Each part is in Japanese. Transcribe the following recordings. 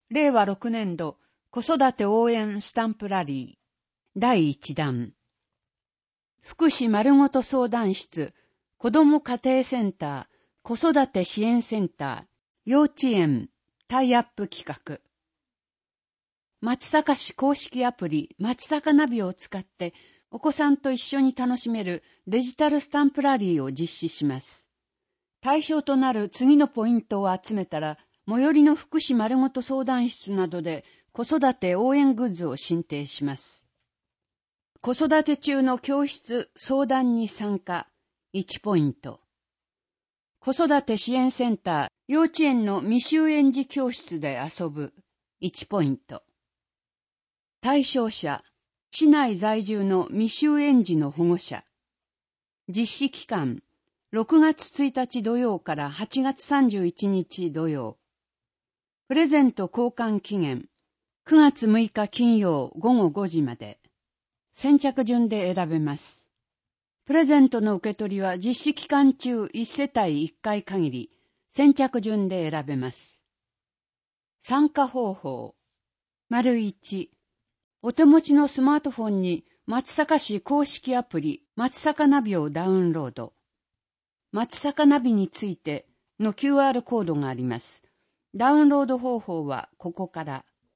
令和6年度子育て応援スタンプラリー第1弾。福祉まるごと相談室、子ども家庭センター、子育て支援センター、幼稚園、タイアップ企画。松阪市公式アプリ松阪ナビを使ってお子さんと一緒に楽しめるデジタルスタンプラリーを実施します。対象となる次のポイントを集めたら、最寄りの福祉まるごと相談室などで子育て応援グッズを申請します。子育て中の教室相談に参加1ポイント。子育て支援センター幼稚園の未就園児教室で遊ぶ1ポイント。対象者、市内在住の未就園児の保護者。実施期間、6月1日土曜から8月31日土曜。プレゼント交換期限、9月6日金曜午後5時まで。先着順で選べます。プレゼントの受け取りは実施期間中1世帯1回限り、先着順で選べます。参加方法。1、お手持ちのスマートフォンに松阪市公式アプリ松阪ナビをダウンロード。松阪ナビについての QR コードがあります。ダウンロード方法はここから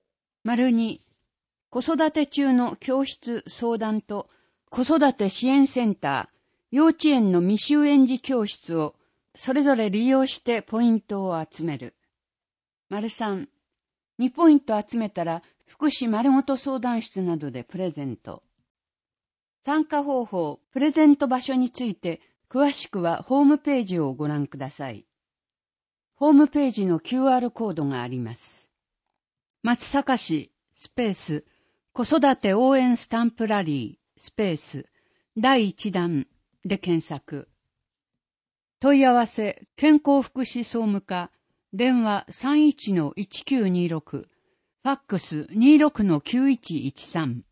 。2、子育て中の教室相談と子育て支援センター、幼稚園の未就園児教室をそれぞれ利用してポイントを集める。3、2ポイント集めたら福祉まるごと相談室などでプレゼント。参加方法、プレゼント場所について詳しくはホームページをご覧ください。ホームページの QR コードがあります。松阪市スペース子育て応援スタンプラリースペース第1弾で検索。問い合わせ健康福祉総務課電話 31-1926 ファックス 26-9113